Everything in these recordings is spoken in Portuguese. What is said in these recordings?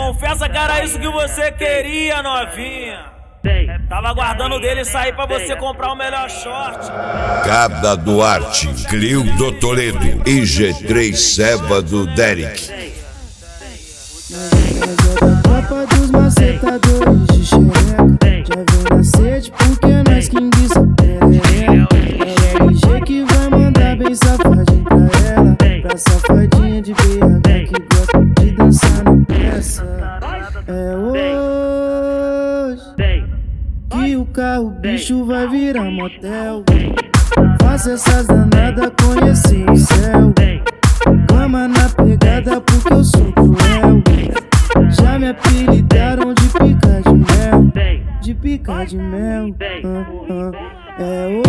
Confessa que era isso que você queria, novinha. Tava aguardando dele sair pra você comprar o melhor short. Cabda Duarte, Clildo Toledo e G3 Seba do Derek. Copa dos macetadores de xereca. Já vem na sede porque nós quem diz a perereca. É o LG que vai mandar bem safadinho pra ela. Pra safadinha de BH que gosta de dançar na peça. É hoje que o carro bicho vai virar motel. Faça essas danadas conhecer o céu. Cama na pegada porque eu sou cruel. Já me apelidaram de pica de mel. De pica de mel. É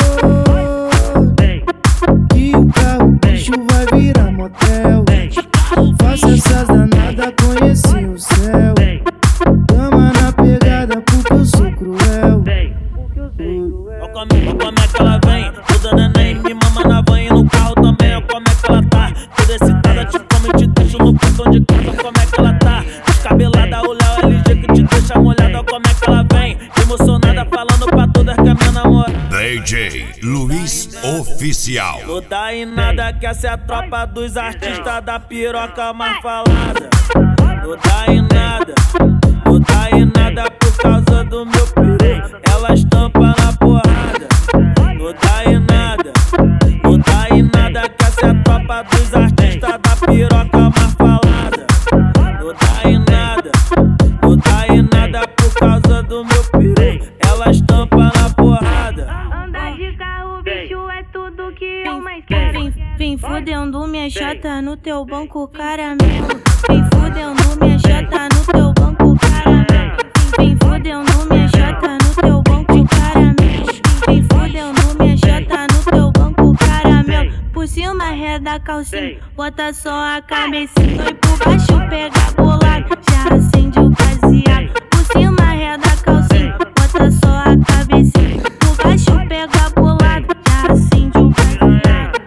hoje que o carro bicho vai virar motel. Faça essas danadas conhecer o céu. Cama na pegada porque eu sou cruel. Olha como é que ela vem, toda neném me mama na van e no carro também. Olha como é que ela tá, toda excitada, te come, te deixo no portão de casa. Como é que ela tá, descabelada, o Léo LG que te deixa molhada. Olha como é que ela vem, emocionada, falando pra todas que é minha namorada. DJ Luiz Oficial. Não dá em nada que essa é a tropa dos artistas da piroca mais falada. Não dá em nada, não dá em nada por causa do meu peru. Ela estampa na porrada. Não dá em nada, não dá em nada que essa é a tropa dos artistas da piroca mais falada. Não dá em nada, não dá em nada por causa do meu peru. Ela estampa na porrada. Andar de carro, bicho, é tudo que eu mais quero. Vem fudendo minha chata no teu banco caramelo. Vem fudendo minha chata no teu banco caramelo. Vem fudendo minha chata no teu banco caramelo. Vem fudendo minha chata no teu banco caramelo. Por cima reda calcinha, bota só a cabecinha. E por baixo pega bolado, já acende o baseado. Por cima reda calcinha, bota só a cabecinha. Por baixo pega bolado, já acende o baseado.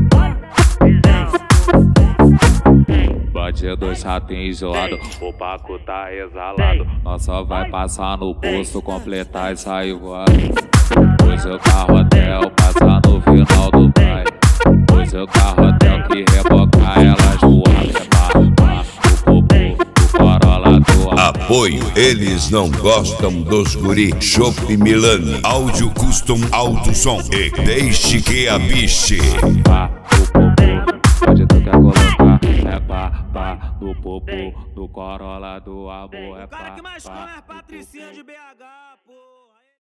Bate dois ratinhos isolados, o Paco tá exalado. Nós só vai passar no posto, completar e sair voado. Pois o carro hotel passa no final do baile. Pois o carro hotel que rebocar elas voam. O popô, o Corolla do Apoio, eles não gostam dos guri. Chopp Milani, áudio custom alto som. E deixe que a biche. Pá, do popô, onde tu quer colocar? É pá, do popô, do Corolla do amor. É O cara pá, que mais pá, come é a do Patricinha popô. de BH.